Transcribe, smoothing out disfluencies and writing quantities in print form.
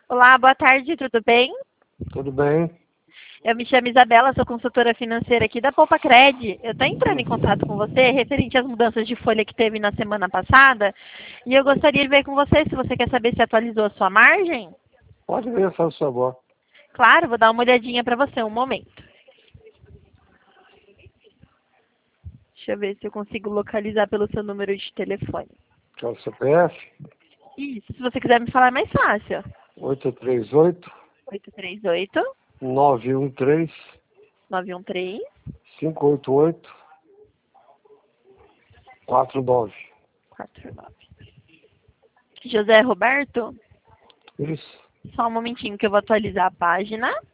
Olá, boa tarde, tudo bem? Tudo bem? Eu me chamo Isabela, sou consultora financeira aqui da Poupa Cred. Eu estou entrando em contato com você referente às mudanças de folha que teve na semana passada e eu gostaria de ver com você se você quer saber se atualizou a sua margem. Pode ver, faz favor. Claro, vou dar uma olhadinha para você, um momento. Deixa eu ver se eu consigo localizar pelo seu número de telefone. Que é o CPF Isso, se você quiser me falar é mais fácil. 838 838 913 913 588 49. 49. José Roberto? Isso. Só um momentinho que eu vou atualizar a página.